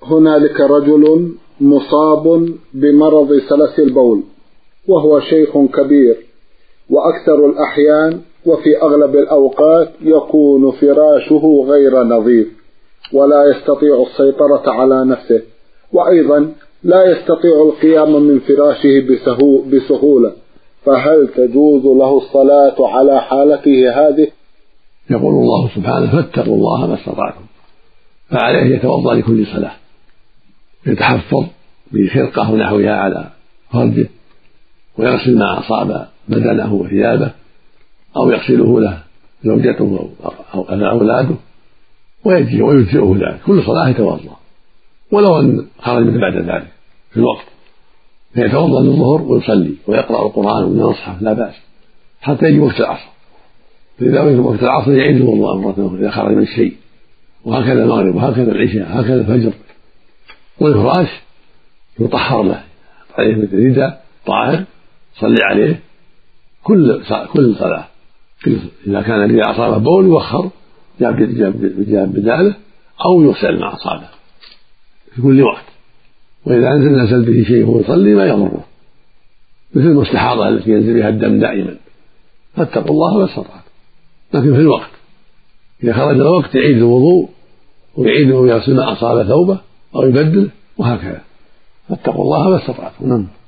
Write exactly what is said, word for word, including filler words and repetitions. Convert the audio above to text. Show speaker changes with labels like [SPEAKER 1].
[SPEAKER 1] هنالك رجل مصاب بمرض سلس البول وهو شيخ كبير، وأكثر الأحيان وفي أغلب الأوقات يكون فراشه غير نظيف ولا يستطيع السيطرة على نفسه، وأيضا لا يستطيع القيام من فراشه بسهولة، فهل تجوز له الصلاة على حالته هذه؟
[SPEAKER 2] يقول الله سبحانه: فاتقوا الله ما استطعتم، فعليه يتوضأ لكل صلاة، يتحفظ بخرقة ونحوها على فرجه، ويغسل ما أصاب بدنه وثيابه، أو يغسله له زوجته أو أولاده، ويجزئ ويجزئه ذلك. كل صلاة يتوضأ، ولو أن خرج من بعد ذلك في الوقت فيتوضأ للظهر ويصلي ويقرأ القرآن من المصحف لا بأس حتى يجي وقت العصر، فإذا وقت العصر يعيد الوضوء مرة أخرى إذا خرج من شيء، وهكذا المغرب وهكذا العشاء هكذا الفجر. والفراش يطهر له عليه مثل رداء طاهر صلي عليه كل كل صلاة. إذا كان الذي أصابه بول يوخر جاب بداله أو يغسل ما أصابه في كل وقت، وإذا نزل به شيء وهو يصلي ما يضره، مثل المستحاضة التي ينزل بها الدم دائما. فاتقوا الله ما استطعتم، لكن في الوقت إذا خرج الوقت يعيد الوضوء ويعيد ويغسل ما أصاب ثوبه أو يبدله وهكذا. فاتقوا الله ما استطعتم.